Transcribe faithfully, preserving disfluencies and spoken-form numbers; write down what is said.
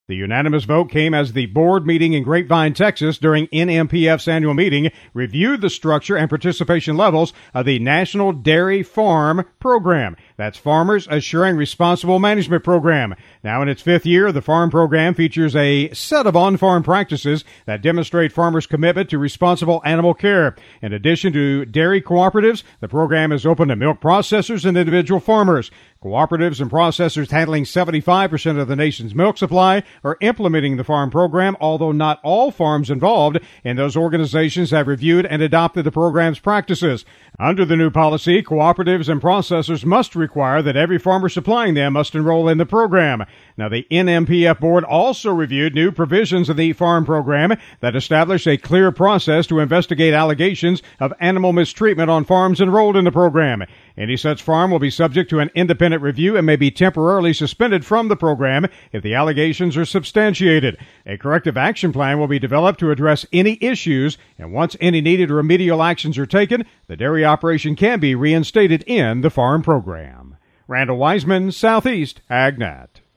The unanimous vote came as the board meeting in Grapevine, Texas during N M P F's annual meeting reviewed the structure and participation levels of the National Dairy Farm Program. That's Farmers Assuring Responsible Management Program. Now in its fifth year, the farm program features a set of on-farm practices that demonstrate farmers' commitment to responsible animal care. In addition to dairy cooperatives, the program is open to milk processors and individual farmers. Cooperatives and processors handling seventy-five percent of the nation's milk supply are implementing the farm program, although not all farms involved in those organizations have reviewed and adopted the program's practices. Under the new policy, cooperatives and processors must require that every farmer supplying them must enroll in the program. Now, the N M P F board also reviewed new provisions of the farm program that establish a clear process to investigate allegations of animal mistreatment on farms enrolled in the program. Any such farm will be subject to an independent review and may be temporarily suspended from the program if the allegations are substantiated. A corrective action plan will be developed to address any issues, and once any needed remedial actions are taken, the dairy operation can be reinstated in the farm program. Randall Wiseman, Southeast AgNet.